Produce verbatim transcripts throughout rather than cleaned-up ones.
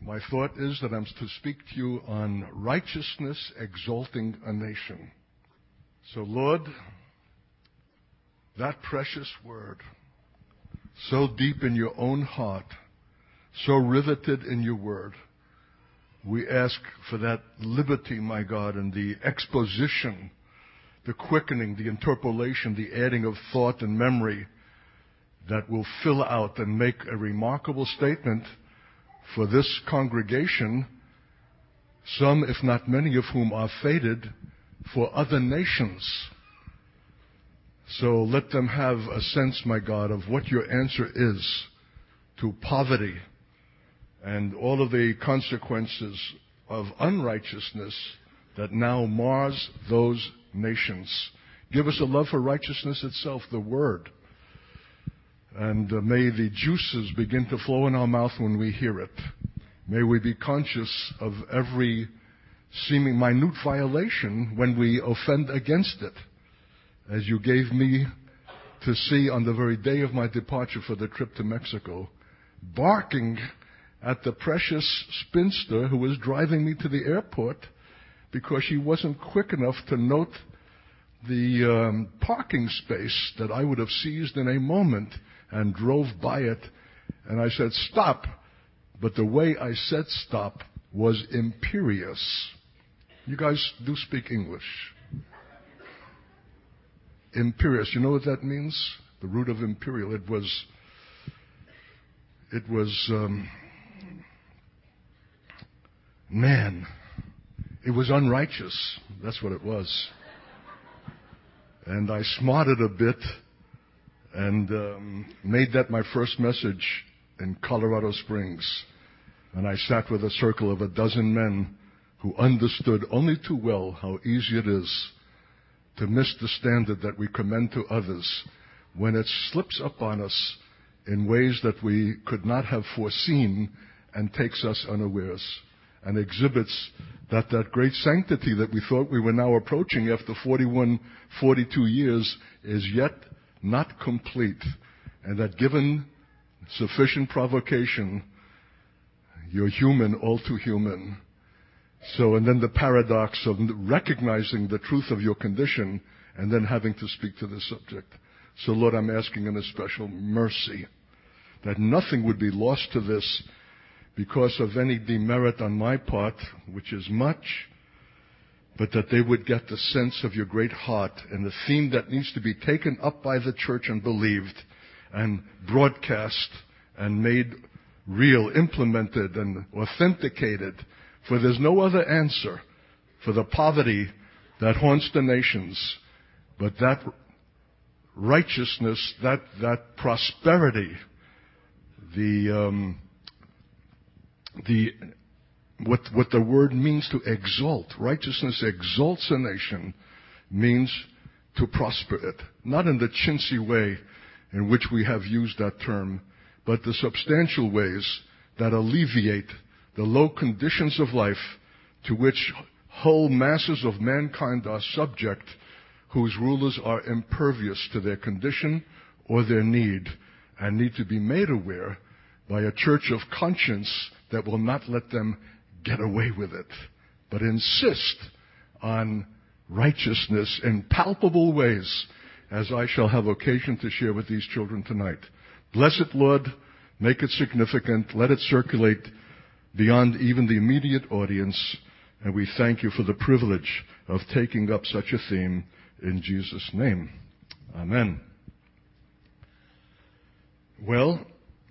My thought is that I'm to speak to you on righteousness exalting a nation. So, Lord, that precious word, so deep in your own heart, so riveted in your word, we ask for that liberty, my God, and the exposition, the quickening, the interpolation, the adding of thought and memory that will fill out and make a remarkable statement for this congregation, some, if not many of whom are fated for other nations. So let them have a sense, my God, of what your answer is to poverty and all of the consequences of unrighteousness that now mars those nations. Give us a love for righteousness itself, the Word. And uh, may the juices begin to flow in our mouth when we hear it. May we be conscious of every seeming minute violation when we offend against it, as you gave me to see on the very day of my departure for the trip to Mexico, barking at the precious spinster who was driving me to the airport because she wasn't quick enough to note the um, parking space that I would have seized in a moment, and drove by it. And I said, stop. But the way I said stop was imperious. You guys do speak English. Imperious. You know what that means? The root of imperial. It was, it was, um, man, it was unrighteous. That's what it was. And I smarted a bit and um, made that my first message in Colorado Springs. And I sat with a circle of a dozen men who understood only too well how easy it is to miss the standard that we commend to others when it slips up on us in ways that we could not have foreseen and takes us unawares and exhibits that that great sanctity that we thought we were now approaching after forty-one, forty-two years is yet not complete, and that given sufficient provocation, you're human, all too human. So, and then the paradox of recognizing the truth of your condition and then having to speak to the subject. So, Lord, I'm asking in a special mercy that nothing would be lost to this because of any demerit on my part, which is much, but that they would get the sense of your great heart and the theme that needs to be taken up by the church and believed and broadcast and made real, implemented and authenticated. For there's no other answer for the poverty that haunts the nations, but that righteousness, that, that prosperity, the, um, the, What, what the word means to exalt. Righteousness exalts a nation means to prosper it. Not in the chintzy way in which we have used that term, but the substantial ways that alleviate the low conditions of life to which whole masses of mankind are subject, whose rulers are impervious to their condition or their need, and need to be made aware by a church of conscience that will not let them get away with it, but insist on righteousness in palpable ways, as I shall have occasion to share with these children tonight. Bless it, Lord. Make it significant. Let it circulate beyond even the immediate audience. And we thank you for the privilege of taking up such a theme in Jesus' name. Amen. Well,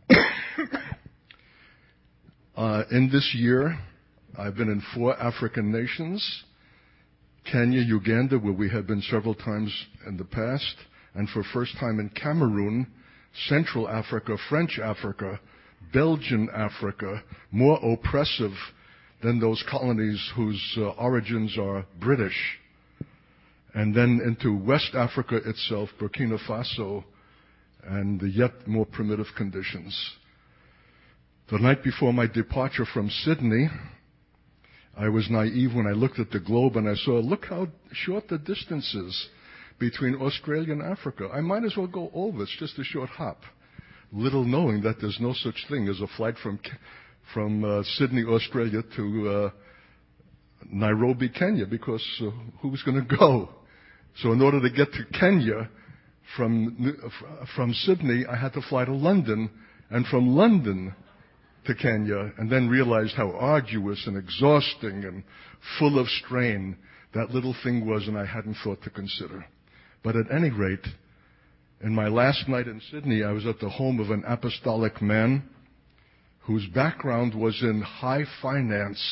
uh, in this year, I've been in four African nations, Kenya, Uganda, where we have been several times in the past, and for first time in Cameroon, Central Africa, French Africa, Belgian Africa, more oppressive than those colonies whose uh, origins are British, and then into West Africa itself, Burkina Faso, and the yet more primitive conditions. The night before my departure from Sydney, I was naive when I looked at the globe and I saw, look how short the distance is between Australia and Africa. I might as well go over. It's just a short hop. Little knowing that there's no such thing as a flight from from uh, Sydney, Australia to uh, Nairobi, Kenya, because uh, who was going to go? So in order to get to Kenya from from Sydney, I had to fly to London, and from London to Kenya, and then realized how arduous and exhausting and full of strain that little thing was, and I hadn't thought to consider. But at any rate, in my last night in Sydney, I was at the home of an apostolic man whose background was in high finance.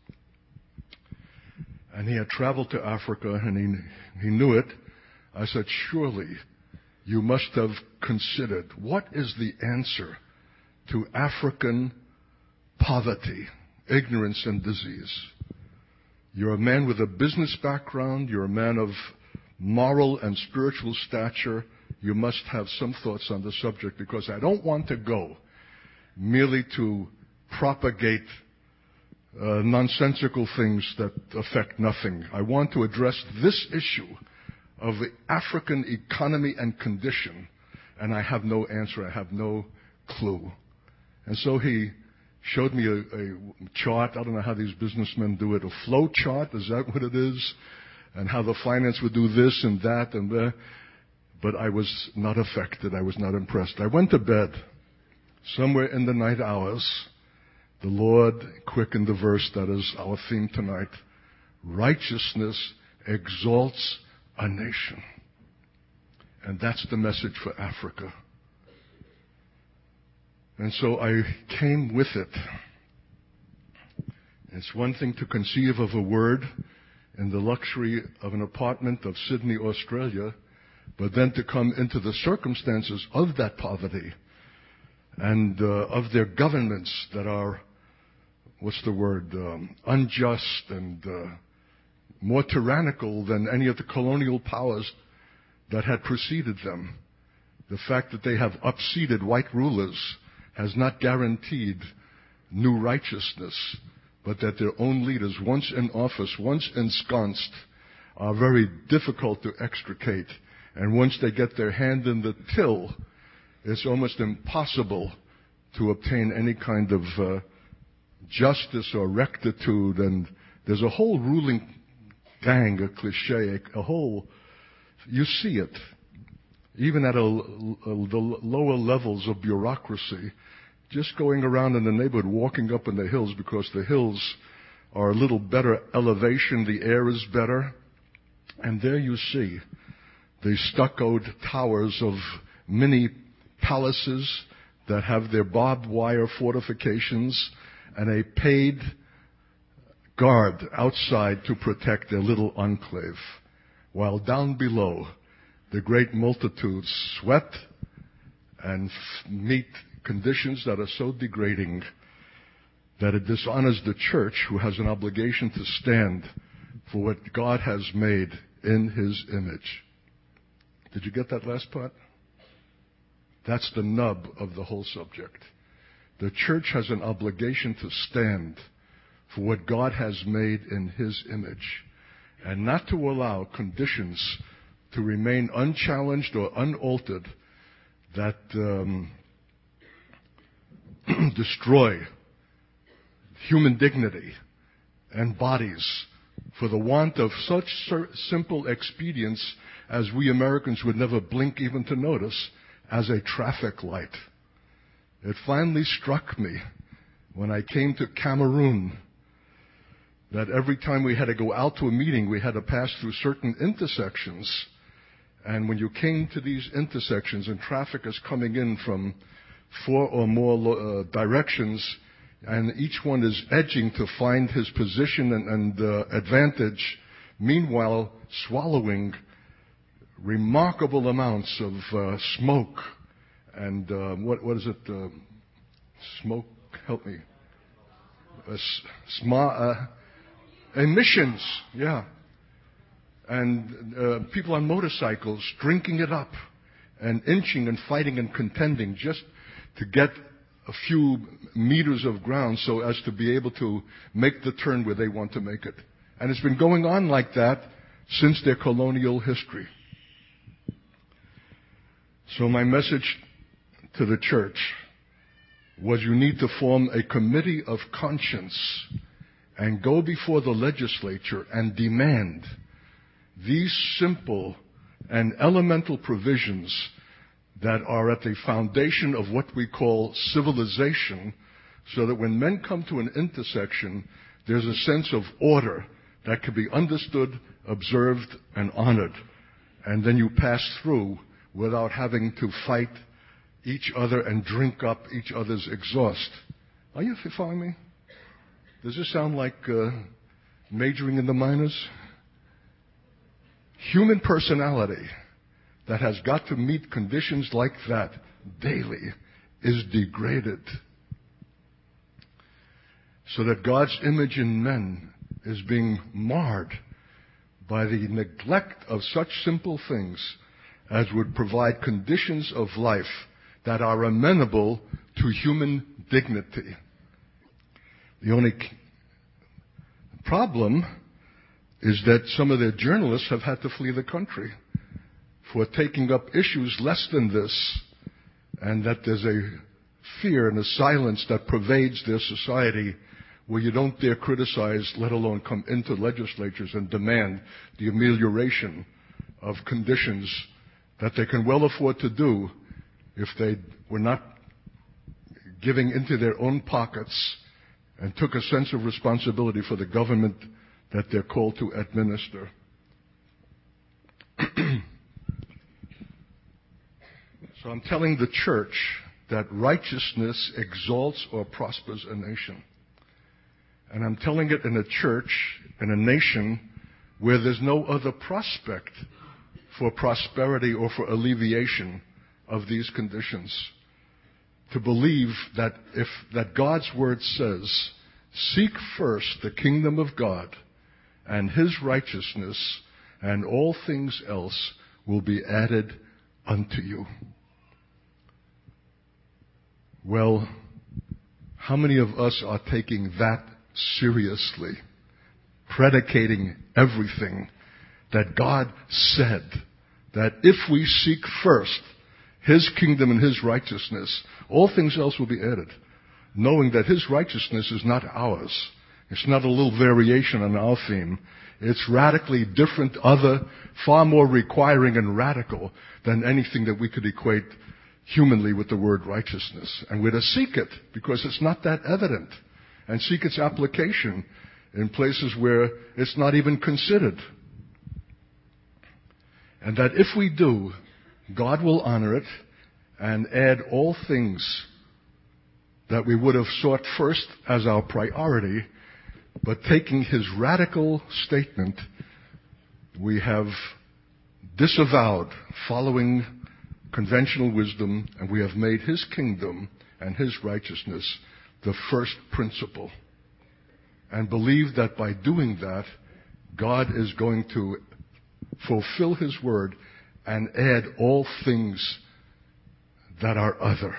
And he had traveled to Africa, and he, he knew it. I said, surely you must have considered, what is the answer to African poverty, ignorance, and disease? You're a man with a business background. You're a man of moral and spiritual stature. You must have some thoughts on the subject, because I don't want to go merely to propagate uh, nonsensical things that affect nothing. I want to address this issue of the African economy and condition, and I have no answer. I have no clue. And so he showed me a, a chart. I don't know how these businessmen do it. A flow chart, is that what it is? And how the finance would do this and that and that. But I was not affected. I was not impressed. I went to bed. Somewhere in the night hours, the Lord quickened the verse that is our theme tonight. Righteousness exalts a nation. And that's the message for Africa. And so I came with it. It's one thing to conceive of a word in the luxury of an apartment of Sydney, Australia, but then to come into the circumstances of that poverty and uh, of their governments that are, what's the word, um, unjust and uh, more tyrannical than any of the colonial powers that had preceded them. The fact that they have upseated white rulers has not guaranteed new righteousness, but that their own leaders, once in office, once ensconced, are very difficult to extricate. And once they get their hand in the till, it's almost impossible to obtain any kind of uh, justice or rectitude. And there's a whole ruling gang, a cliche, a whole, you see it, even at a, a, the lower levels of bureaucracy, just going around in the neighborhood, walking up in the hills, because the hills are a little better elevation, the air is better. And there you see the stuccoed towers of many palaces that have their barbed wire fortifications and a paid guard outside to protect their little enclave, while down below the great multitudes sweat and f- meet conditions that are so degrading that it dishonors the church, who has an obligation to stand for what God has made in His image. Did you get that last part? That's the nub of the whole subject. The church has an obligation to stand for what God has made in His image, and not to allow conditions to remain unchallenged or unaltered that um, destroy human dignity and bodies for the want of such simple expedients as we Americans would never blink even to notice, as a traffic light. It finally struck me when I came to Cameroon that every time we had to go out to a meeting, we had to pass through certain intersections. And when you came to these intersections and traffic is coming in from four or more uh, directions, and each one is edging to find his position and, and uh, advantage, meanwhile swallowing remarkable amounts of uh, smoke and uh, what what is it? Uh, smoke, help me. Uh, sm- uh, emissions, yeah. And uh, people on motorcycles drinking it up and inching and fighting and contending just to get a few meters of ground so as to be able to make the turn where they want to make it. And it's been going on like that since their colonial history. So my message to the church was you need to form a committee of conscience and go before the legislature and demand these simple and elemental provisions that are at the foundation of what we call civilization, so that when men come to an intersection, there's a sense of order that can be understood, observed, and honored. And then you pass through without having to fight each other and drink up each other's exhaust. Are you following me? Does this sound like uh, majoring in the minors? Human personality that has got to meet conditions like that daily is degraded, so that God's image in men is being marred by the neglect of such simple things as would provide conditions of life that are amenable to human dignity. The only problem is that some of their journalists have had to flee the country for taking up issues less than this, and that there's a fear and a silence that pervades their society where you don't dare criticize, let alone come into legislatures and demand the amelioration of conditions that they can well afford to do if they were not giving into their own pockets and took a sense of responsibility for the government that they're called to administer. So I'm telling the church that righteousness exalts or prospers a nation. And I'm telling it in a church, in a nation, where there's no other prospect for prosperity or for alleviation of these conditions. To believe that if that God's word says, seek first the kingdom of God and his righteousness, and all things else will be added unto you. Well, how many of us are taking that seriously, predicating everything that God said, that if we seek first his kingdom and his righteousness, all things else will be added, knowing that his righteousness is not ours. It's not a little variation on our theme. It's radically different, other, far more requiring and radical than anything that we could equate humanly with the word righteousness. And we're to seek it because it's not that evident, and seek its application in places where it's not even considered. And that if we do, God will honor it and add all things that we would have sought first as our priority, but taking his radical statement, we have disavowed following conventional wisdom, and we have made his kingdom and his righteousness the first principle, and believe that by doing that, God is going to fulfill his word and add all things that are other.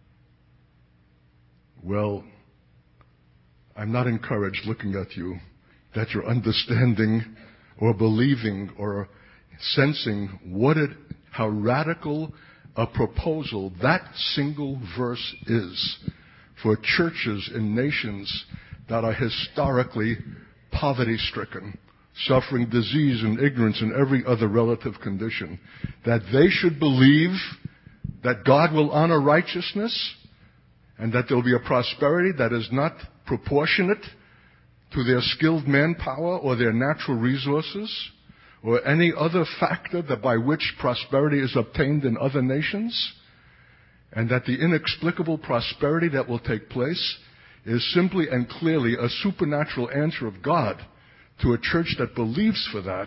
Well, I'm not encouraged looking at you that you're understanding or believing or sensing what it, how radical a proposal that single verse is for churches in nations that are historically poverty-stricken, suffering disease and ignorance and every other relative condition, that they should believe that God will honor righteousness and that there will be a prosperity that is not proportionate to their skilled manpower or their natural resources or any other factor that by which prosperity is obtained in other nations, and that the inexplicable prosperity that will take place is simply and clearly a supernatural answer of God to a church that believes for that,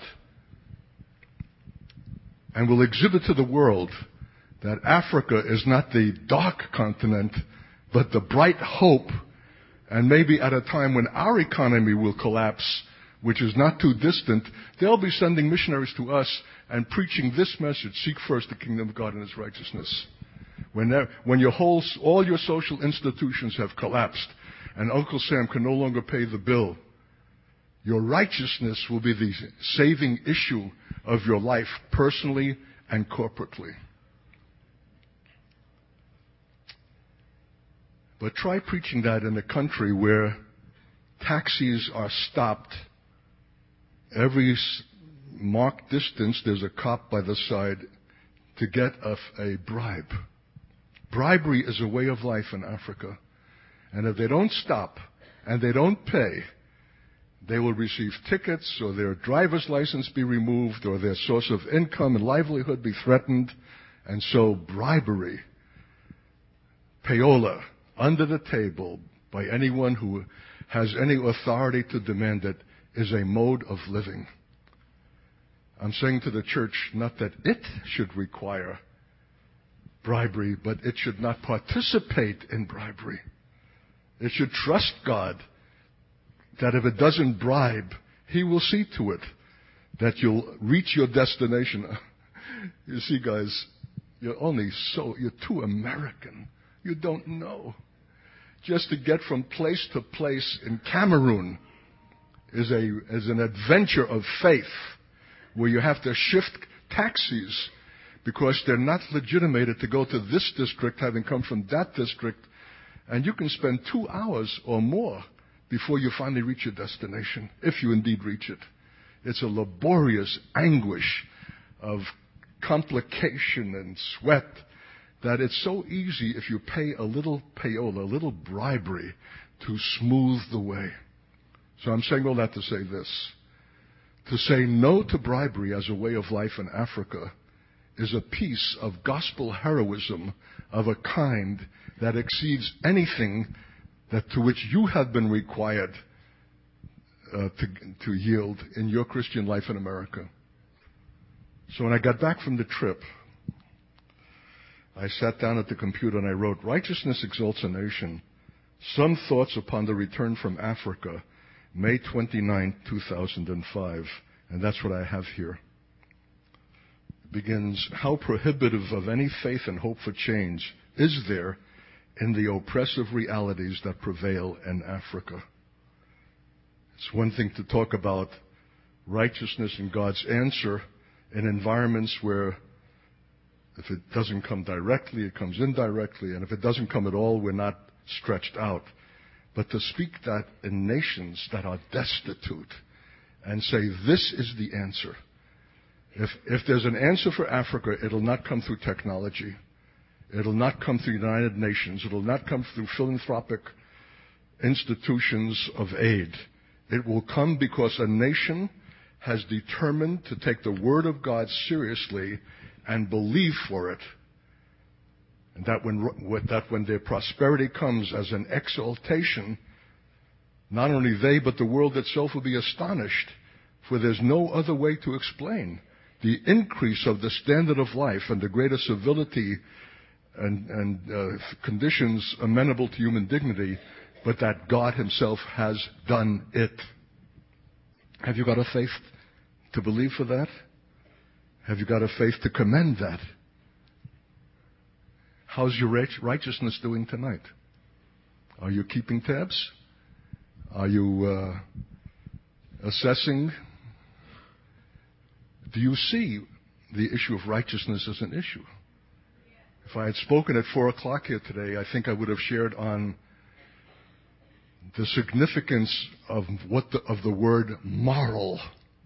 and will exhibit to the world that Africa is not the dark continent, but the bright hope, and maybe at a time when our economy will collapse, which is not too distant, they'll be sending missionaries to us and preaching this message: seek first the kingdom of God and his righteousness. When, when your whole, all your social institutions have collapsed and Uncle Sam can no longer pay the bill, your righteousness will be the saving issue of your life, personally and corporately. But try preaching that in a country where taxis are stopped. Every marked distance, there's a cop by the side to get a, a bribe. Bribery is a way of life in Africa. And if they don't stop and they don't pay, they will receive tickets or their driver's license be removed or their source of income and livelihood be threatened. And so bribery, payola, under the table by anyone who has any authority to demand it, is a mode of living. I'm saying to the church, not that it should require bribery, but it should not participate in bribery. It should trust God that if it doesn't bribe, He will see to it that you'll reach your destination. You see, guys, you're only so, you're too American. You don't know. Just to get from place to place in Cameroon is a is an adventure of faith where you have to shift taxis because they're not legitimated to go to this district having come from that district. And you can spend two hours or more before you finally reach your destination, if you indeed reach it. It's a laborious anguish of complication and sweat that it's so easy if you pay a little payola, a little bribery, to smooth the way. So I'm saying all that to say this. To say no to bribery as a way of life in Africa is a piece of gospel heroism of a kind that exceeds anything that to which you have been required uh, to, to yield in your Christian life in America. So when I got back from the trip, I sat down at the computer and I wrote, Righteousness Exalts a Nation, Some Thoughts Upon the Return from Africa, May twenty-ninth, two thousand five. And that's what I have here. It begins, how prohibitive of any faith and hope for change is there in the oppressive realities that prevail in Africa? It's one thing to talk about righteousness and God's answer in environments where if it doesn't come directly, it comes indirectly, and if it doesn't come at all, we're not stretched out. But to speak that in nations that are destitute and say, this is the answer. If, if there's an answer for Africa, it'll not come through technology. It'll not come through the United Nations. It'll not come through philanthropic institutions of aid. It will come because a nation has determined to take the Word of God seriously and believe for it. And that when, that when their prosperity comes as an exaltation, not only they, but the world itself will be astonished, for there's no other way to explain the increase of the standard of life and the greater civility and, and uh, conditions amenable to human dignity, but that God Himself has done it. Have you got a faith to believe for that? Have you got a faith to commend that? How's your righteousness doing tonight? Are you keeping tabs? Are you uh, assessing? Do you see the issue of righteousness as an issue? If I had spoken at four o'clock here today, I think I would have shared on the significance of what the, of the word moral,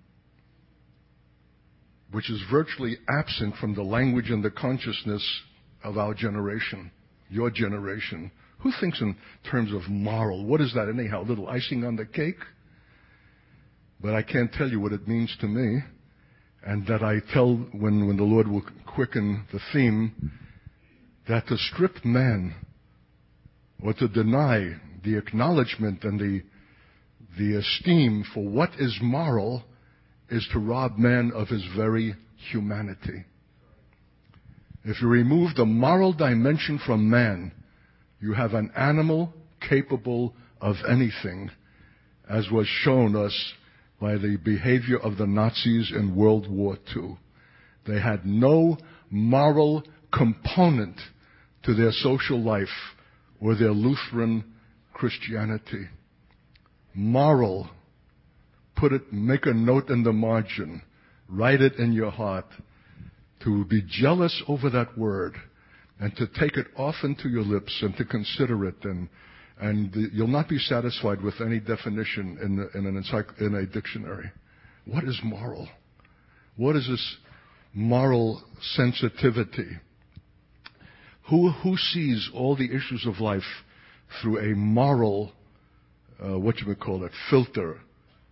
which is virtually absent from the language and the consciousness of our generation, your generation. Who thinks in terms of moral? What is that anyhow? A little icing on the cake? But I can't tell you what it means to me. And that I tell when, when the Lord will quicken the theme, that to strip man or to deny the acknowledgement and the, the esteem for what is moral is to rob man of his very humanity. If you remove the moral dimension from man, you have an animal capable of anything, as was shown us by the behavior of the Nazis in World War Two. They had no moral component to their social life or their Lutheran Christianity. Moral, put it, make a note in the margin, write it in your heart, to be jealous over that word and to take it often to your lips and to consider it, and and you'll not be satisfied with any definition in, the, in, an encycl- in a dictionary. What is moral? What is this moral sensitivity? Who, who sees all the issues of life through a moral, uh, what you would call it, filter?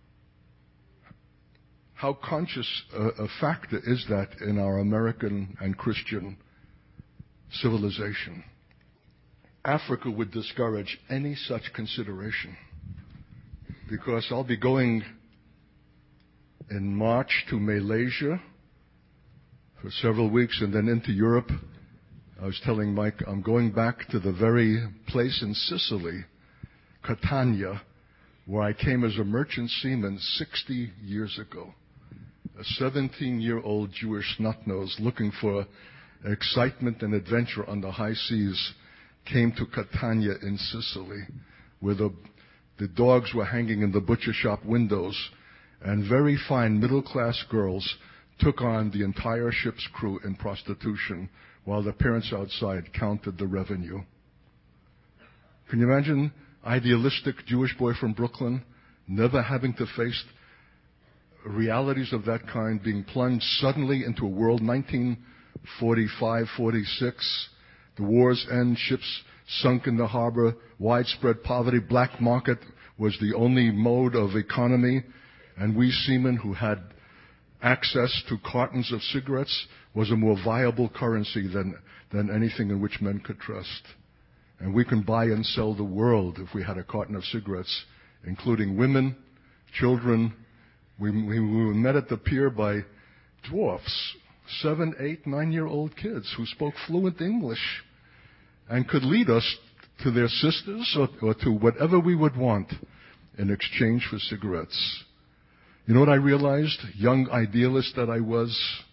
How conscious a, a factor is that in our American and Christian civilization? Africa would discourage any such consideration, because I'll be going in March to Malaysia for several weeks and then into Europe. I was telling Mike, I'm going back to the very place in Sicily, Catania, where I came as a merchant seaman sixty years ago. A seventeen-year-old Jewish snot-nose looking for excitement and adventure on the high seas came to Catania in Sicily, where the, the dogs were hanging in the butcher shop windows, and very fine middle-class girls took on the entire ship's crew in prostitution while the parents outside counted the revenue. Can you imagine idealistic Jewish boy from Brooklyn never having to face realities of that kind, being plunged suddenly into a world nineteen forty-five, forty-six, the war's end, ships sunk in the harbor, widespread poverty, black market was the only mode of economy, and we seamen who had access to cartons of cigarettes was a more viable currency than, than anything in which men could trust. And we can buy and sell the world if we had a carton of cigarettes, including women, children. We, we, we were met at the pier by dwarfs, seven, eight, nine-year-old kids who spoke fluent English and could lead us to their sisters or, or to whatever we would want in exchange for cigarettes. You know what I realized, young idealist that I was?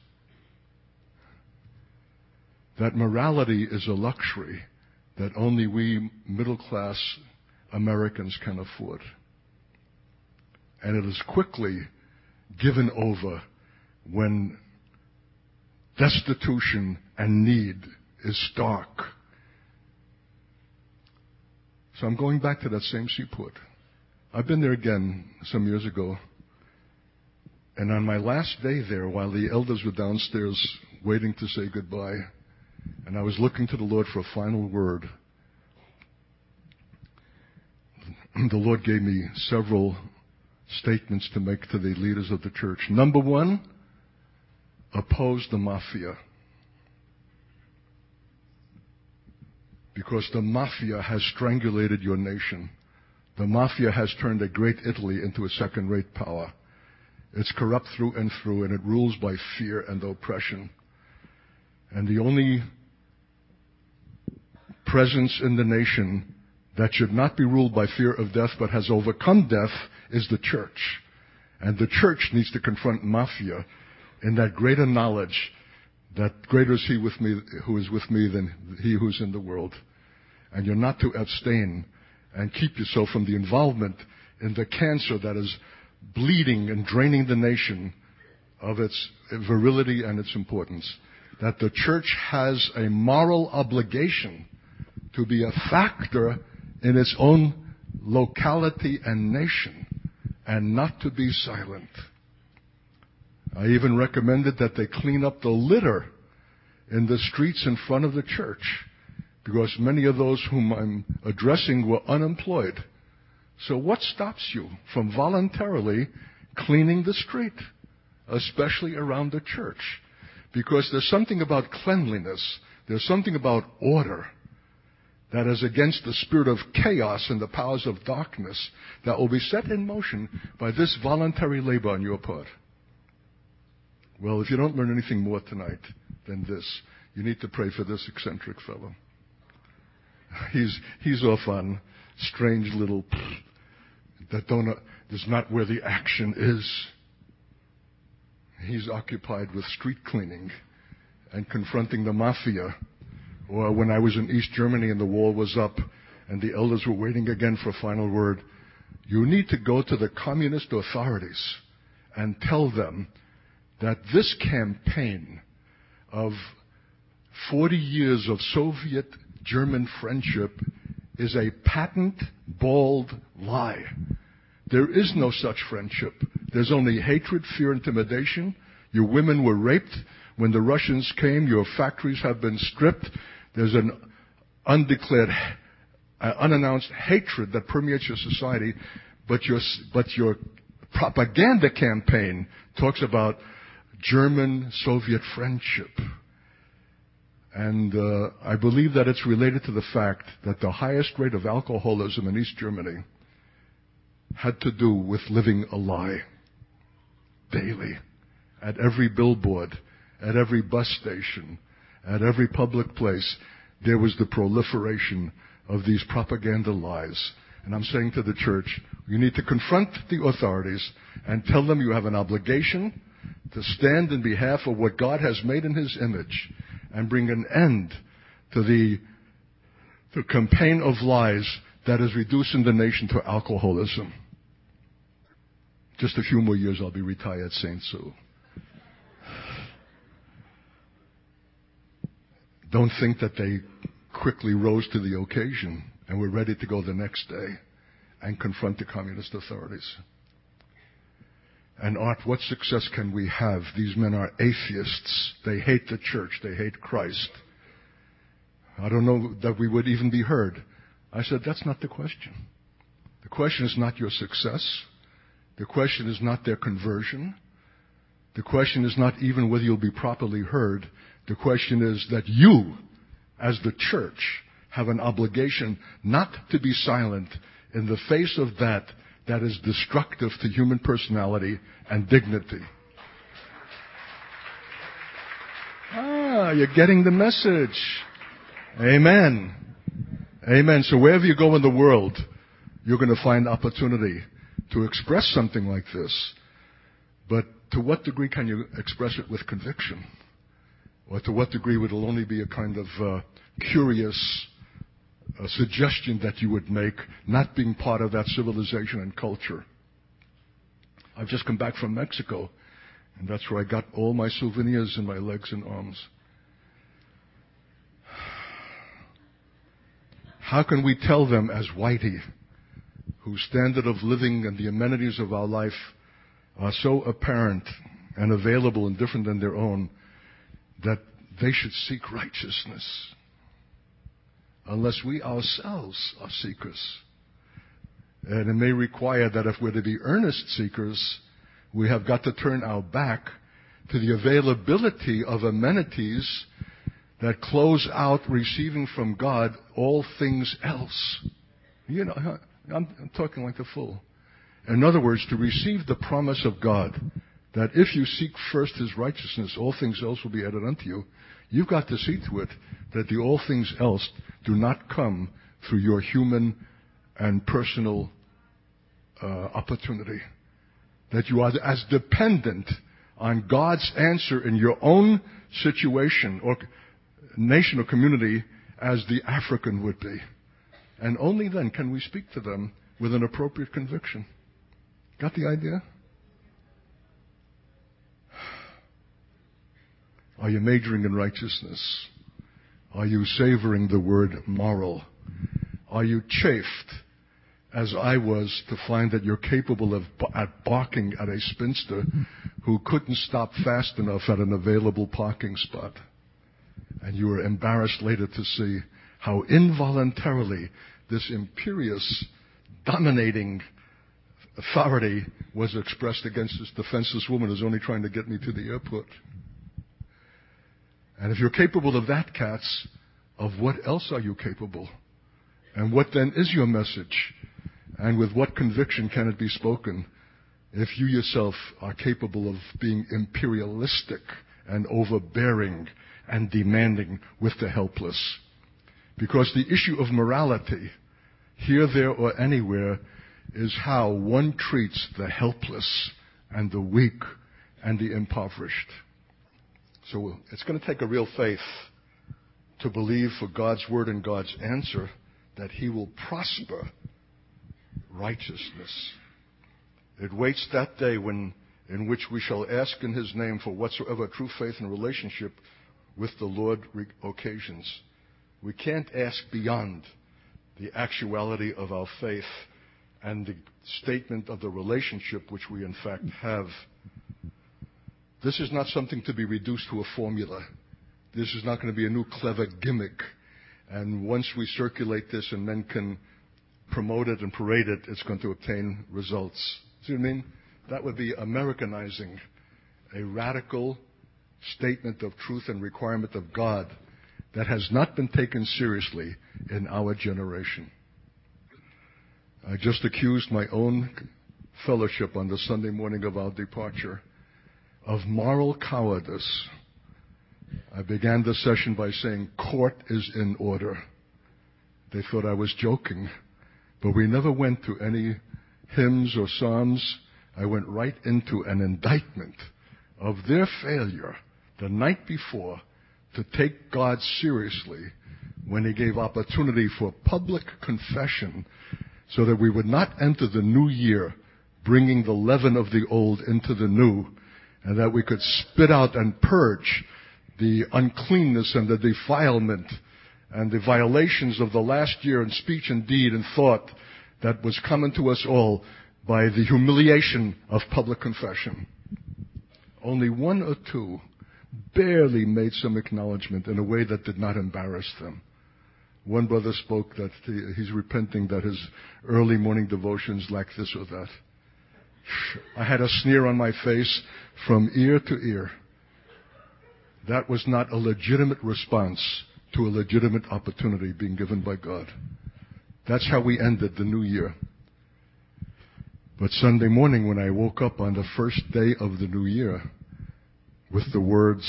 That morality is a luxury that only we middle-class Americans can afford. And it is quickly given over when destitution and need is stark. So I'm going back to that same seaport. I've been there again some years ago. And on my last day there, while the elders were downstairs waiting to say goodbye, and I was looking to the Lord for a final word, the Lord gave me several statements to make to the leaders of the church. Number one, oppose the mafia. Because the mafia has strangulated your nation. The mafia has turned a great Italy into a second-rate power. It's corrupt through and through, and it rules by fear and oppression. And the only presence in the nation that should not be ruled by fear of death but has overcome death is the church. And the church needs to confront mafia in that greater knowledge that greater is he with me who is with me than he who's in the world. And you're not to abstain and keep yourself from the involvement in the cancer that is bleeding and draining the nation of its virility and its importance. That the church has a moral obligation to be a factor in its own locality and nation, and not to be silent. I even recommended that they clean up the litter in the streets in front of the church, because many of those whom I'm addressing were unemployed. So what stops you from voluntarily cleaning the street, especially around the church? Because there's something about cleanliness, there's something about order that is against the spirit of chaos and the powers of darkness that will be set in motion by this voluntary labor on your part. Well, if you don't learn anything more tonight than this, you need to pray for this eccentric fellow. He's, he's off on strange little that don't, is not where the action is. He's occupied with street cleaning and confronting the mafia. Or when I was in East Germany and the wall was up and the elders were waiting again for a final word, you need to go to the communist authorities and tell them that this campaign of forty years of Soviet-German friendship is a patent, bald lie. There is no such friendship. There's only hatred, fear, intimidation. Your women were raped. When the Russians came, your factories have been stripped. There's an undeclared, uh, unannounced hatred that permeates your society, but your, but your propaganda campaign talks about German-Soviet friendship. And uh, I believe that it's related to the fact that the highest rate of alcoholism in East Germany had to do with living a lie daily, at every billboard, at every bus station, at every public place. There was the proliferation of these propaganda lies. And I'm saying to the church, you need to confront the authorities and tell them you have an obligation to stand in behalf of what God has made in His image and bring an end to the, the campaign of lies that is reducing the nation to alcoholism. Just a few more years, I'll be retired, Saint Sue. Don't think that they quickly rose to the occasion and were ready to go the next day and confront the communist authorities. And Art, what success can we have? These men are atheists. They hate the church. They hate Christ. I don't know that we would even be heard. I said, that's not the question. The question is not your success. The question is not their conversion. The question is not even whether you'll be properly heard. The question is that you, as the church, have an obligation not to be silent in the face of that that is destructive to human personality and dignity. Ah, you're getting the message. Amen. Amen. So wherever you go in the world, you're going to find opportunity to express something like this. But to what degree can you express it with conviction? Or to what degree would it only be a kind of uh, curious uh, suggestion that you would make, not being part of that civilization and culture? I've just come back from Mexico, and that's where I got all my souvenirs in my legs and arms. How can we tell them as Whitey, whose standard of living and the amenities of our life are so apparent and available and different than their own, that they should seek righteousness, unless we ourselves are seekers? And it may require that if we're to be earnest seekers, we have got to turn our back to the availability of amenities that close out receiving from God all things else. You know, I'm, I'm talking like the fool. In other words, to receive the promise of God that if you seek first His righteousness, all things else will be added unto you, you've got to see to it that the all things else do not come through your human and personal uh, opportunity. That you are as dependent on God's answer in your own situation or nation or community as the African would be. And only then can we speak to them with an appropriate conviction. Got the idea? Are you majoring in righteousness? Are you savoring the word moral? Are you chafed, as I was, to find that you're capable of at barking at a spinster who couldn't stop fast enough at an available parking spot? And you were embarrassed later to see how involuntarily this imperious, dominating authority was expressed against this defenseless woman who's only trying to get me to the airport. And if you're capable of that, cats, of what else are you capable? And what then is your message? And with what conviction can it be spoken if you yourself are capable of being imperialistic and overbearing and demanding with the helpless? Because the issue of morality, here, there, or anywhere, is how one treats the helpless and the weak and the impoverished. So it's going to take a real faith to believe for God's word and God's answer that He will prosper righteousness. It waits that day when, in which we shall ask in His name for whatsoever true faith and relationship with the Lord re- occasions. We can't ask beyond the actuality of our faith and the statement of the relationship which we in fact have. This is not something to be reduced to a formula. This is not going to be a new clever gimmick. And once we circulate this and men can promote it and parade it, it's going to obtain results. See what I mean? That would be Americanizing a radical statement of truth and requirement of God that has not been taken seriously in our generation. I just accused my own fellowship on the Sunday morning of our departure of moral cowardice. I began the session by saying, court is in order. They thought I was joking, but we never went to any hymns or psalms. I went right into an indictment of their failure the night before to take God seriously when He gave opportunity for public confession so that we would not enter the new year bringing the leaven of the old into the new, and that we could spit out and purge the uncleanness and the defilement and the violations of the last year in speech and deed and thought that was common to us all by the humiliation of public confession. Only one or two barely made some acknowledgement in a way that did not embarrass them. One brother spoke that he, he's repenting that his early morning devotions lack this or that. I had a sneer on my face from ear to ear. That was not a legitimate response to a legitimate opportunity being given by God. That's how we ended the new year. But Sunday morning when I woke up on the first day of the new year with the words,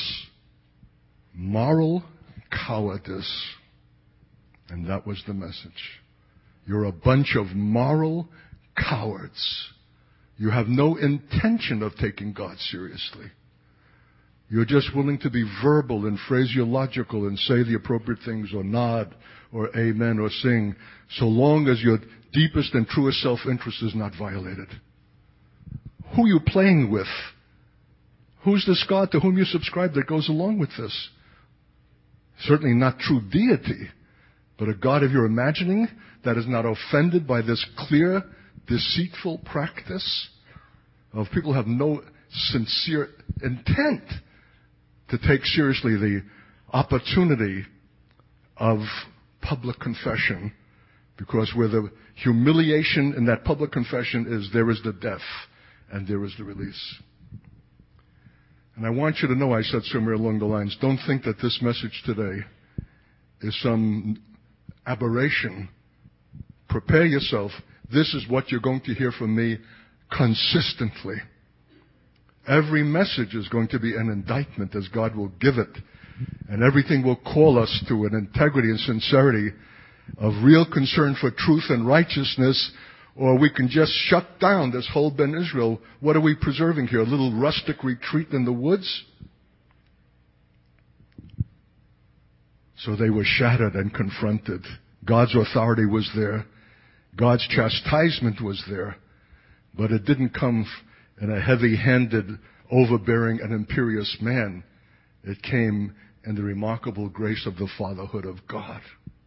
moral cowardice, and that was the message. You're a bunch of moral cowards. You have no intention of taking God seriously. You're just willing to be verbal and phraseological and say the appropriate things or nod or amen or sing, so long as your deepest and truest self-interest is not violated. Who are you playing with? Who's this God to whom you subscribe that goes along with this? Certainly not true deity, but a God of your imagining that is not offended by this clear, deceitful practice of people who have no sincere intent to take seriously the opportunity of public confession, because where the humiliation in that public confession is, there is the death and there is the release. And I want you to know, I said somewhere along the lines, don't think that this message today is some aberration. Prepare yourself. This is what you're going to hear from me consistently. Every message is going to be an indictment as God will give it. And everything will call us to an integrity and sincerity of real concern for truth and righteousness, or we can just shut down this whole Ben Israel. What are we preserving here? A little rustic retreat in the woods? So they were shattered and confronted. God's authority was there. God's chastisement was there. But it didn't come in a heavy-handed, overbearing, and imperious man. It came in the remarkable grace of the fatherhood of God.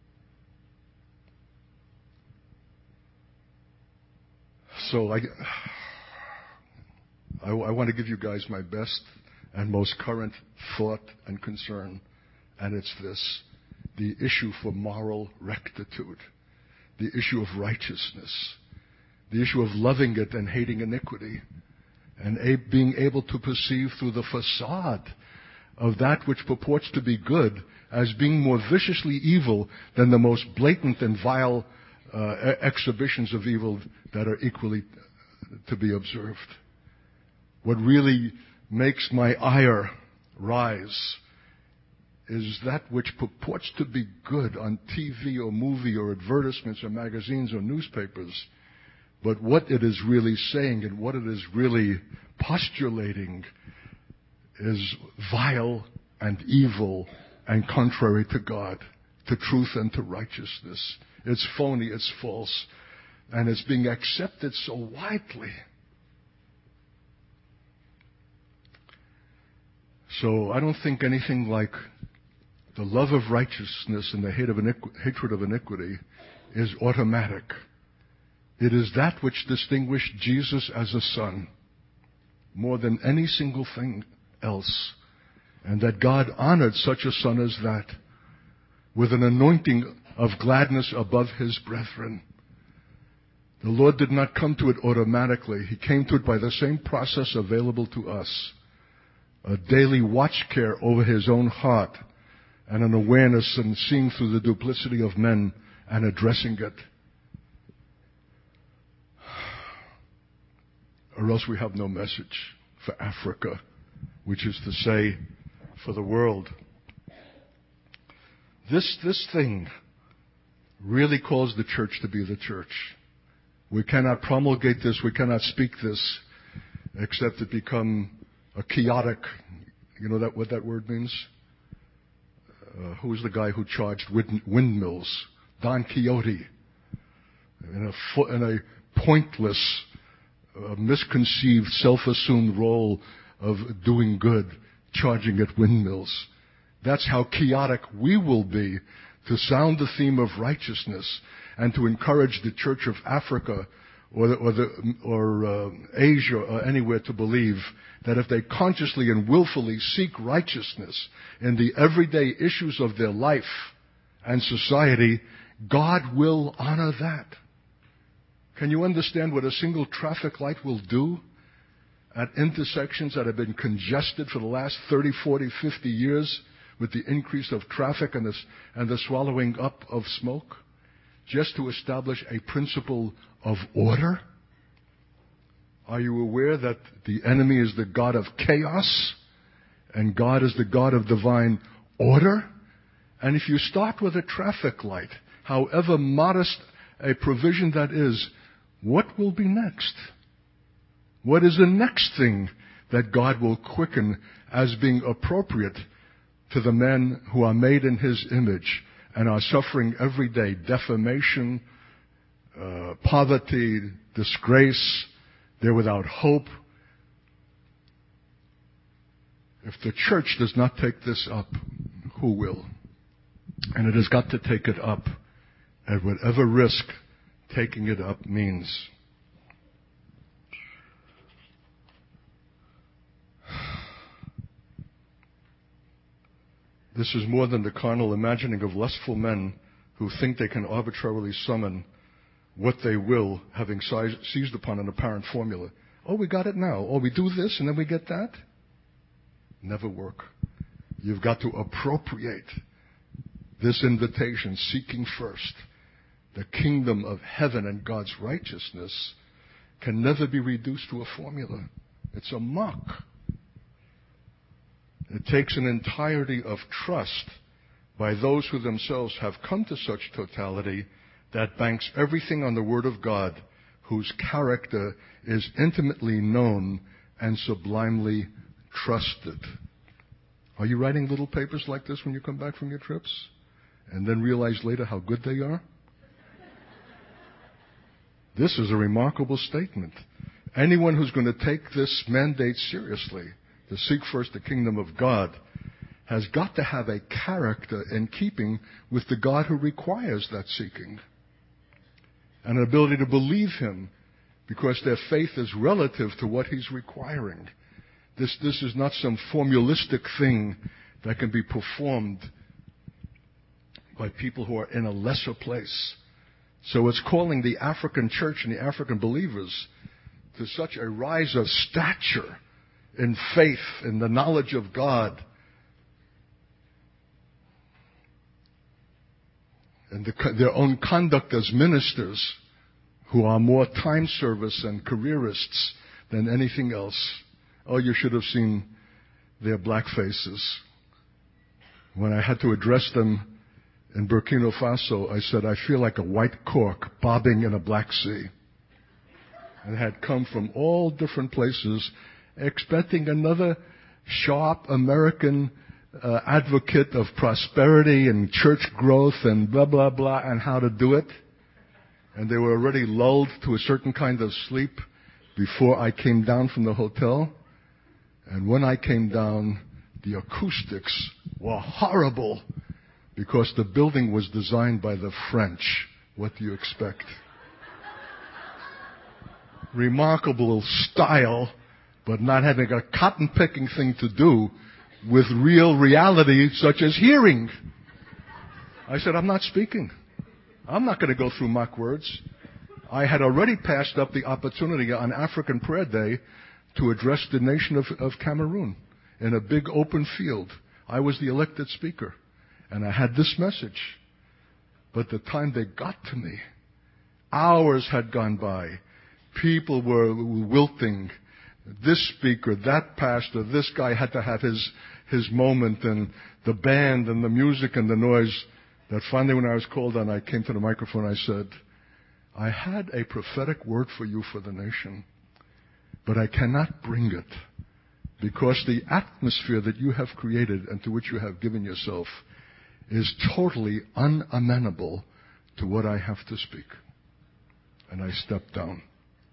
So I, I, I want to give you guys my best and most current thought and concern, and it's this: the issue for moral rectitude, the issue of righteousness, the issue of loving it and hating iniquity, and a- being able to perceive through the facade of that which purports to be good as being more viciously evil than the most blatant and vile uh, exhibitions of evil that are equally to be observed. What really makes my ire rise is that which purports to be good on T V or movie or advertisements or magazines or newspapers, but what it is really saying and what it is really postulating is vile and evil and contrary to God, to truth and to righteousness. It's phony, it's false, and it's being accepted so widely. So I don't think anything like the love of righteousness and the hate of iniqu- hatred of iniquity is automatic. It is that which distinguished Jesus as a son more than any single thing else. And that God honored such a son as that with an anointing of gladness above his brethren. The Lord did not come to it automatically. He came to it by the same process available to us. A daily watch care over his own heart and an awareness and seeing through the duplicity of men and addressing it. Or else we have no message for Africa, which is to say, for the world. This, this thing really calls the church to be the church. We cannot promulgate this, we cannot speak this, except it become a chaotic, you know that what that word means? Uh, who was the guy who charged wind, windmills? Don Quixote. In a, fo- in a pointless, uh, misconceived, self-assumed role of doing good, charging at windmills. That's how chaotic we will be to sound the theme of righteousness and to encourage the Church of Africa or, the, or, the, or uh, Asia or anywhere to believe that if they consciously and willfully seek righteousness in the everyday issues of their life and society, God will honor that. Can you understand what a single traffic light will do at intersections that have been congested for the last thirty, forty, fifty years with the increase of traffic and the, and the swallowing up of smoke? Just to establish a principle of order? Are you aware that the enemy is the God of chaos and God is the God of divine order? And if you start with a traffic light, however modest a provision that is, what will be next? What is the next thing that God will quicken as being appropriate to the men who are made in His image and are suffering every day defamation, uh, poverty, disgrace? They're without hope. If the church does not take this up, who will? And it has got to take it up at whatever risk taking it up means. This is more than the carnal imagining of lustful men who think they can arbitrarily summon what they will, having seized upon an apparent formula. Oh, we got it now. Oh, we do this and then we get that? Never work. You've got to appropriate this invitation, seeking first the kingdom of heaven and God's righteousness can never be reduced to a formula. It's a mock. It takes an entirety of trust by those who themselves have come to such totality that banks everything on the Word of God, whose character is intimately known and sublimely trusted. Are you writing little papers like this when you come back from your trips and then realize later how good they are? This is a remarkable statement. Anyone who's going to take this mandate seriously, to seek first the kingdom of God, has got to have a character in keeping with the God who requires that seeking. And an ability to believe Him because their faith is relative to what He's requiring. This, this is not some formulistic thing that can be performed by people who are in a lesser place. So it's calling the African church and the African believers to such a rise of stature in faith, in the knowledge of God, and the, their own conduct as ministers who are more time service and careerists than anything else. Oh, you should have seen their black faces. When I had to address them in Burkina Faso, I said, I feel like a white cork bobbing in a black sea. And had come from all different places, expecting another sharp American uh, advocate of prosperity and church growth and blah, blah, blah, and how to do it. And they were already lulled to a certain kind of sleep before I came down from the hotel. And when I came down, the acoustics were horrible. because the building was designed by the French. What do you expect? Remarkable style, but not having a cotton-picking thing to do with real reality such as hearing. I said, I'm not speaking. I'm not going to go through mock words. I had already passed up the opportunity on African Prayer Day to address the nation of, of Cameroon in a big open field. I was the elected speaker, and I had this message. But the time they got to me, hours had gone by. People were wilting. This speaker, that pastor, this guy had to have his, his moment, and the band and the music and the noise. That finally when I was called on, I came to the microphone, I said, I had a prophetic word for you for the nation, but I cannot bring it because the atmosphere that you have created and to which you have given yourself is totally unamenable to what I have to speak. And I stepped down.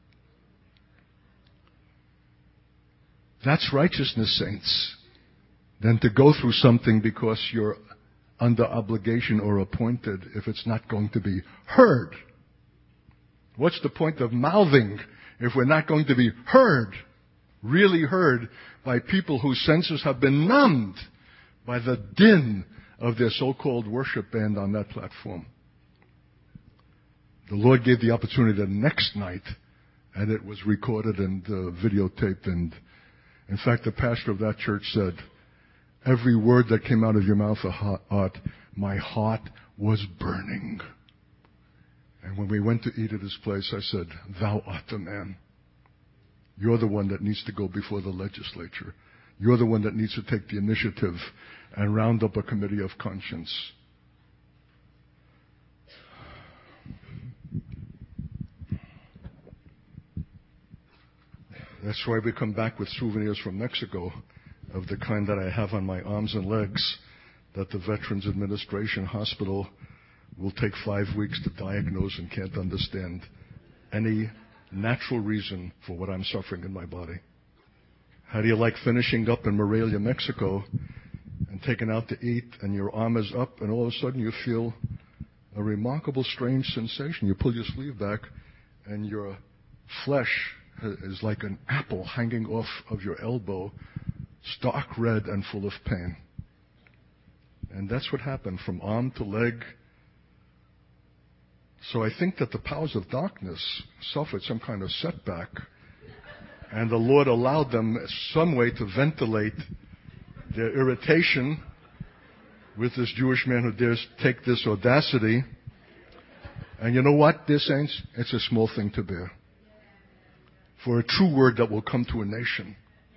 That's righteousness, saints. Than to go through something because you're under obligation or appointed if it's not going to be heard. What's the point of mouthing if we're not going to be heard, really heard by people whose senses have been numbed by the din of their so-called worship band on that platform? The Lord gave the opportunity the next night, and it was recorded and uh, videotaped. And in fact, the pastor of that church said, every word that came out of your mouth, Art, my heart was burning. And when we went to eat at his place, I said, thou art the man. You're the one that needs to go before the legislature. You're the one that needs to take the initiative and round up a committee of conscience. That's why we come back with souvenirs from Mexico of the kind that I have on my arms and legs that the Veterans Administration Hospital will take five weeks to diagnose and can't understand any natural reason for what I'm suffering in my body. How do you like finishing up in Morelia, Mexico, and taken out to eat, and your arm is up, and all of a sudden you feel a remarkable, strange sensation. You pull your sleeve back, and your flesh is like an apple hanging off of your elbow, stark red and full of pain. And that's what happened from arm to leg. So I think that the powers of darkness suffered some kind of setback, and the Lord allowed them some way to ventilate their irritation with this Jewish man who dares take this audacity. And you know what, dear saints? It's a small thing to bear for a true word that will come to a nation.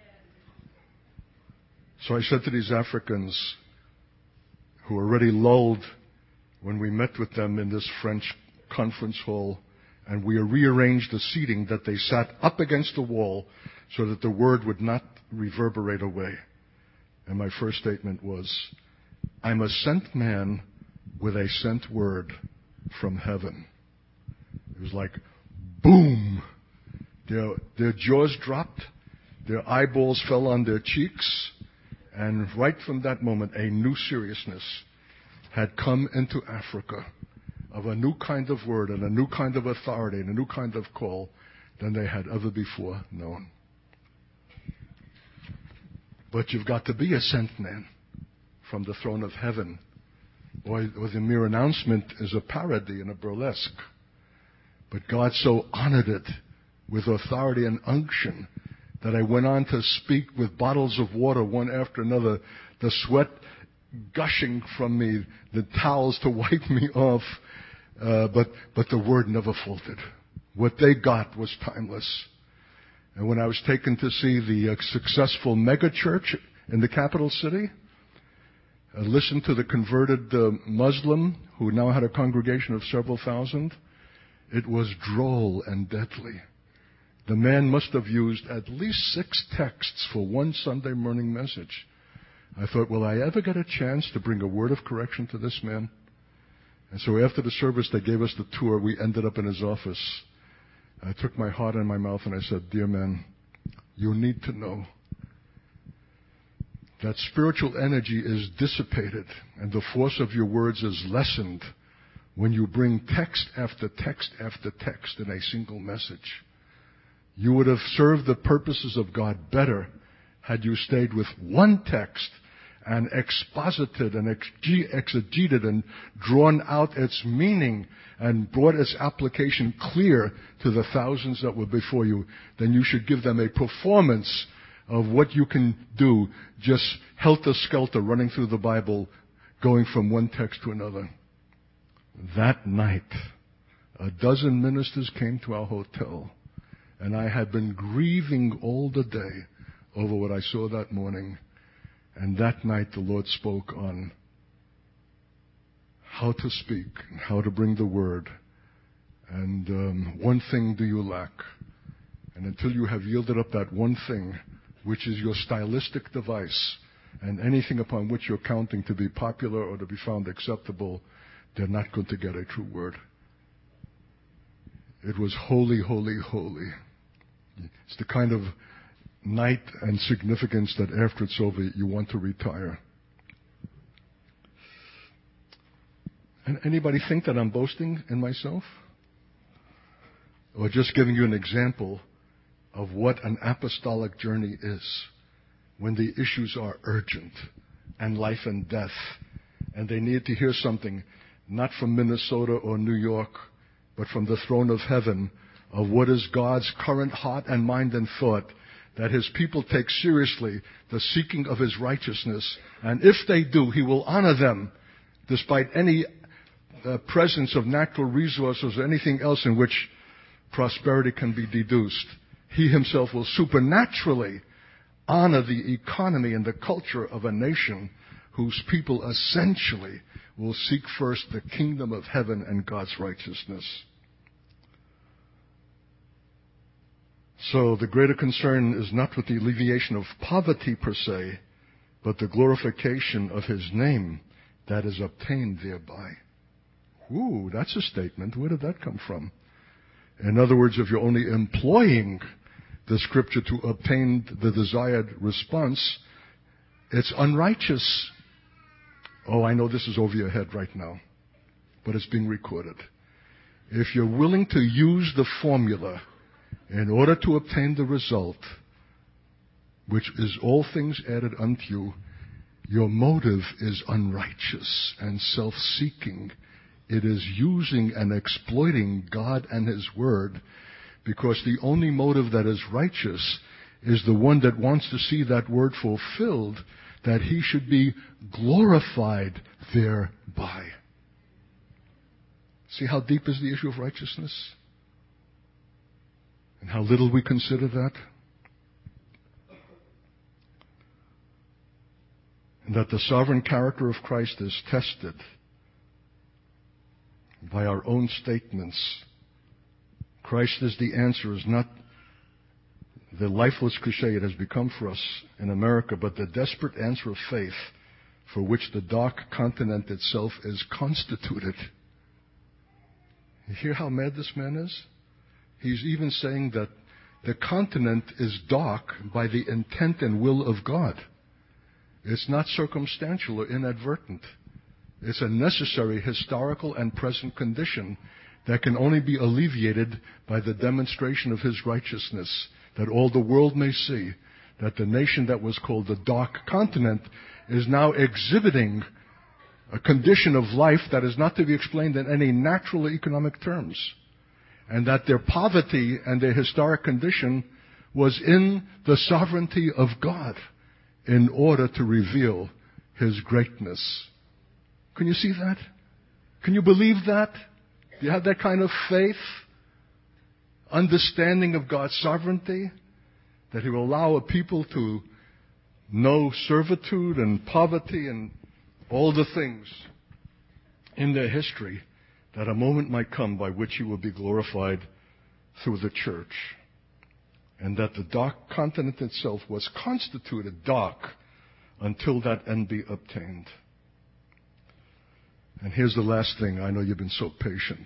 So I said to these Africans who were already lulled when we met with them in this French conference hall, and we rearranged the seating that they sat up against the wall so that the word would not reverberate away. And my first statement was, I'm a sent man with a sent word from heaven. It was like, boom! Their, their jaws dropped, their eyeballs fell on their cheeks, and right from that moment, a new seriousness had come into Africa of a new kind of word and a new kind of authority and a new kind of call than they had ever before known. But you've got to be a sent man from the throne of heaven, or, or the mere announcement is a parody and a burlesque. But God so honored it with authority and unction that I went on to speak with bottles of water one after another, the sweat gushing from me, the towels to wipe me off. Uh, but, but the word never faltered. What they got was timeless. And when I was taken to see the uh, successful mega church in the capital city, I listened to the converted uh, Muslim who now had a congregation of several thousand. It was droll and deadly. The man must have used at least six texts for one Sunday morning message. I thought, will I ever get a chance to bring a word of correction to this man? And so after the service, they gave us the tour. We ended up in his office. I took my heart in my mouth and I said, dear man, you need to know that spiritual energy is dissipated and the force of your words is lessened when you bring text after text after text in a single message. You would have served the purposes of God better had you stayed with one text and exposited and exegeted and drawn out its meaning and brought its application clear to the thousands that were before you. Then you should give them a performance of what you can do, just helter-skelter running through the Bible, going from one text to another. That night, a dozen ministers came to our hotel, and I had been grieving all the day over what I saw that morning. And that night the Lord spoke on how to speak and how to bring the word. And um, one thing do you lack. And until you have yielded up that one thing, which is your stylistic device, and anything upon which you're counting to be popular or to be found acceptable, they're not going to get a true word. It was holy, holy, holy. It's the kind of night and significance that after it's over, you want to retire. And anybody think that I'm boasting in myself? Or just giving you an example of what an apostolic journey is when the issues are urgent and life and death, and they need to hear something not from Minnesota or New York, but from the throne of heaven of what is God's current heart and mind and thought, that His people take seriously the seeking of His righteousness. And if they do, He will honor them despite any uh, presence of natural resources or anything else in which prosperity can be deduced. He Himself will supernaturally honor the economy and the culture of a nation whose people essentially will seek first the kingdom of heaven and God's righteousness. So the greater concern is not with the alleviation of poverty per se, but the glorification of His name that is obtained thereby. Ooh, that's a statement. Where did that come from? In other words, if you're only employing the Scripture to obtain the desired response, it's unrighteous. Oh, I know this is over your head right now, but it's being recorded. If you're willing to use the formula in order to obtain the result, which is all things added unto you, your motive is unrighteous and self-seeking. It is using and exploiting God and His Word, because the only motive that is righteous is the one that wants to see that Word fulfilled, that He should be glorified thereby. See how deep is the issue of righteousness? And how little we consider that? And that the sovereign character of Christ is tested by our own statements. Christ is the answer is not the lifeless cliche it has become for us in America, but the desperate answer of faith for which the dark continent itself is constituted. You hear how mad this man is? He's even saying that the continent is dark by the intent and will of God. It's not circumstantial or inadvertent. It's a necessary historical and present condition that can only be alleviated by the demonstration of His righteousness, that all the world may see that the nation that was called the dark continent is now exhibiting a condition of life that is not to be explained in any natural or economic terms, and that their poverty and their historic condition was in the sovereignty of God in order to reveal His greatness. Can you see that? Can you believe that? Do you have that kind of faith, understanding of God's sovereignty, that He will allow a people to know servitude and poverty and all the things in their history, that a moment might come by which He will be glorified through the church, and that the dark continent itself was constituted dark until that end be obtained. And here's the last thing. I know you've been so patient.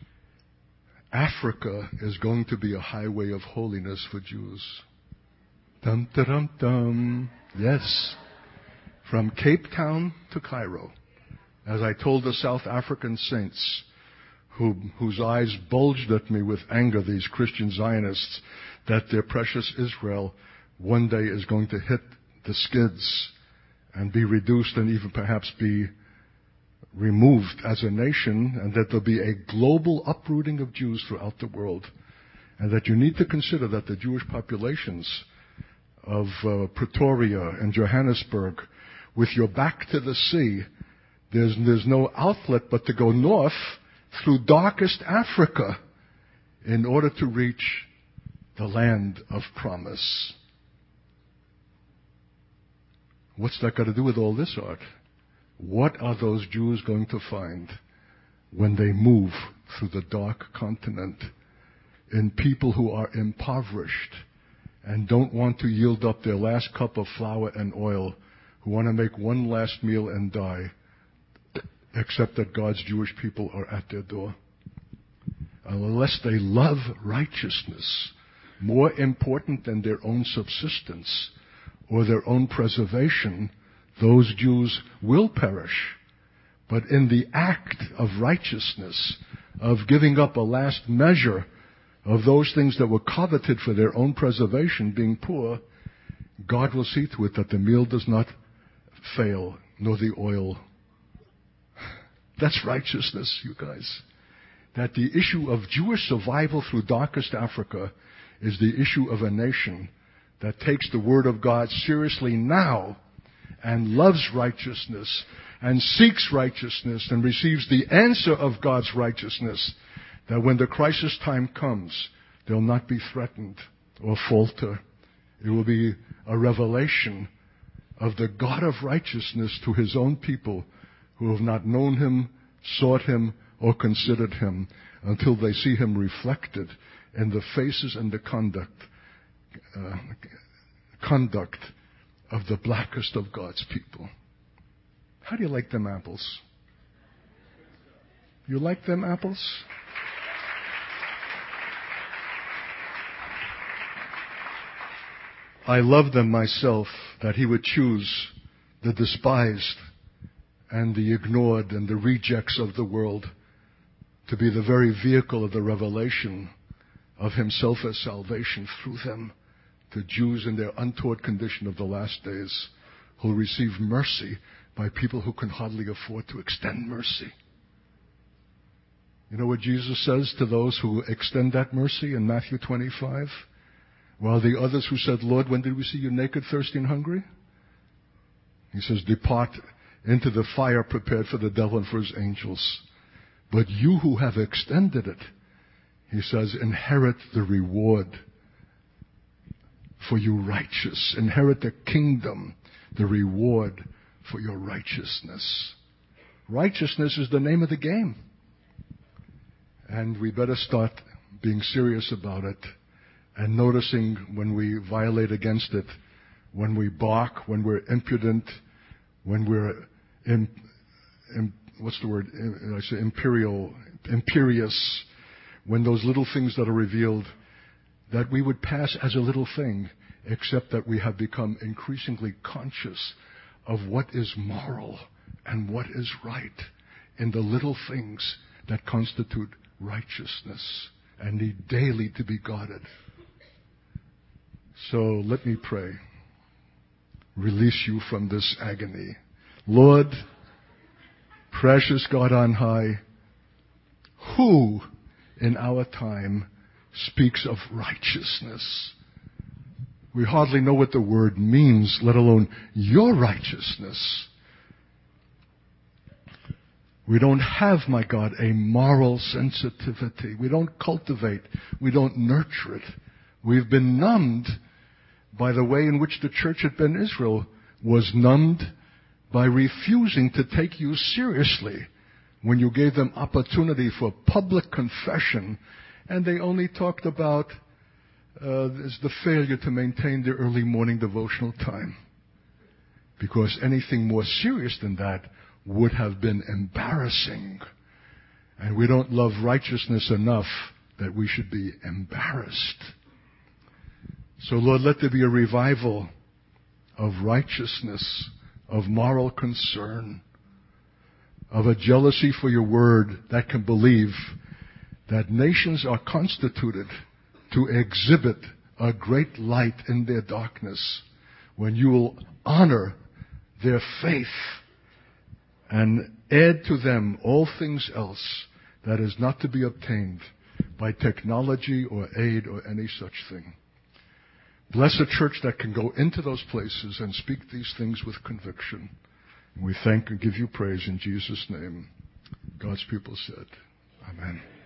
Africa is going to be a highway of holiness for Jews. Dum, da, dum, dum. Yes. From Cape Town to Cairo. As I told the South African saints, who, whose eyes bulged at me with anger, these Christian Zionists, that their precious Israel one day is going to hit the skids and be reduced and even perhaps be removed as a nation, and that there'll be a global uprooting of Jews throughout the world, and that you need to consider that the Jewish populations of uh, Pretoria and Johannesburg, with your back to the sea, there's, there's no outlet but to go north through darkest Africa in order to reach the land of promise. What's that got to do with all this, Art? What are those Jews going to find when they move through the dark continent in people who are impoverished and don't want to yield up their last cup of flour and oil, who want to make one last meal and die, except that God's Jewish people are at their door? Unless they love righteousness more important than their own subsistence or their own preservation, those Jews will perish. But in the act of righteousness, of giving up a last measure of those things that were coveted for their own preservation, being poor, God will see to it that the meal does not fail, nor the oil. That's righteousness, you guys. That the issue of Jewish survival through darkest Africa is the issue of a nation that takes the Word of God seriously now and loves righteousness and seeks righteousness and receives the answer of God's righteousness, that when the crisis time comes, they'll not be threatened or falter. It will be a revelation of the God of righteousness to His own people who have not known Him, sought Him, or considered Him, until they see Him reflected in the faces and the conduct uh, conduct of the blackest of God's people. How do you like them apples? You like them apples? I love them myself, that He would choose the despised and the ignored and the rejects of the world to be the very vehicle of the revelation of Himself as salvation through them to Jews in their untaught condition of the last days, who will receive mercy by people who can hardly afford to extend mercy. You know what Jesus says to those who extend that mercy in Matthew twenty-five? While the others who said, Lord, when did we see you naked, thirsty, and hungry? He says, depart into the fire prepared for the devil and for his angels. But you who have extended it, He says, inherit the reward. For you righteous, inherit the kingdom, the reward for your righteousness. Righteousness is the name of the game. And we better start being serious about it and noticing when we violate against it, when we bark, when we're impudent, when we're, in, in, what's the word, I say imperial, imperious, when those little things that are revealed, that we would pass as a little thing, except that we have become increasingly conscious of what is moral and what is right in the little things that constitute righteousness and need daily to be guarded. So let me pray. Release you from this agony. Lord, precious God on high, who in our time speaks of righteousness? We hardly know what the word means, let alone your righteousness. We don't have, my God, a moral sensitivity. We don't cultivate. We don't nurture it. We've been numbed by the way in which the church at Ben Israel was numbed by refusing to take you seriously when you gave them opportunity for public confession, and they only talked about uh, is the failure to maintain their early morning devotional time. Because anything more serious than that would have been embarrassing. And we don't love righteousness enough that we should be embarrassed. So, Lord, let there be a revival of righteousness, of moral concern, of a jealousy for your word that can believe that nations are constituted to exhibit a great light in their darkness when you will honor their faith and add to them all things else that is not to be obtained by technology or aid or any such thing. Bless a church that can go into those places and speak these things with conviction. And we thank and give you praise in Jesus' name. God's people said, Amen.